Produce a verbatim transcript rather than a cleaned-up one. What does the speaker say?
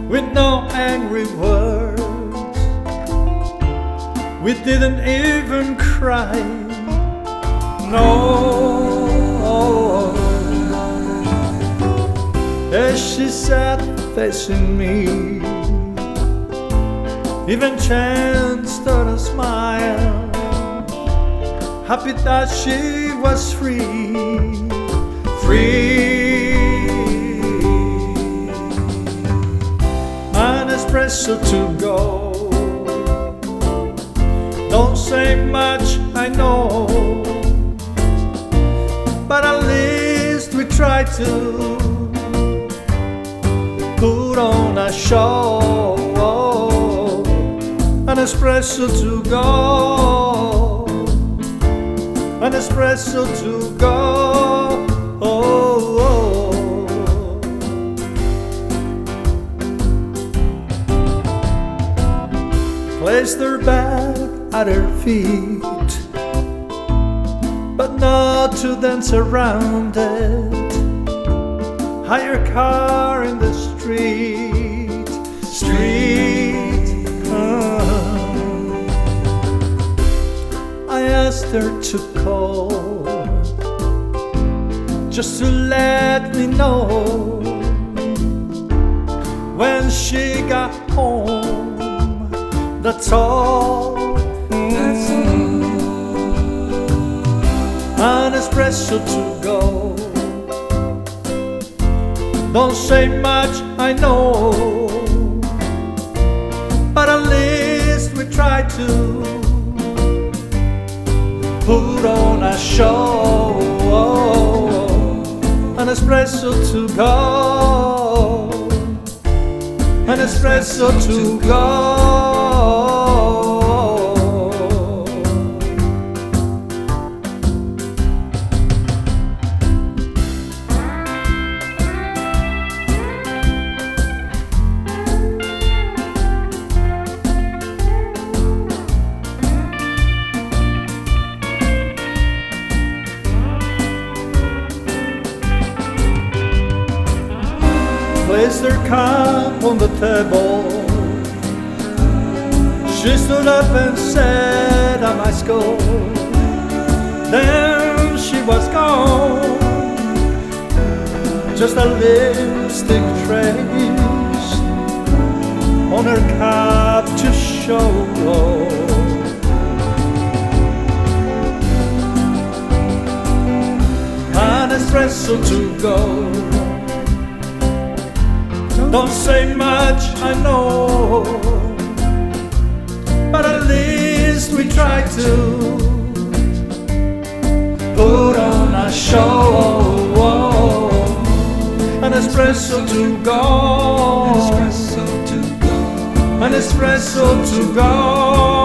with no angry words. We didn't even cry. No. As she sat facing me, even chanced a smile, happy that she was free, free. An espresso to go. Don't say much, I know, but at least we try to put on a show. An espresso to go, an espresso to go. Oh, oh. Place their bag at her feet, but not to dance around it. Hire a car in the street, street. Uh. I asked her to call, just to let me know when she got home. That's all. That's all. An espresso to go. Don't say much, I know, but at least we try to put on a show. An espresso to go, an espresso to go. Placed her cup on the table. She stood up and said, I must go. Then she was gone. Just a lipstick trace on her cup to show. An espresso to go. Don't say much, I know, but at least we try to put on a show. An espresso to go, an espresso to go, an espresso to go.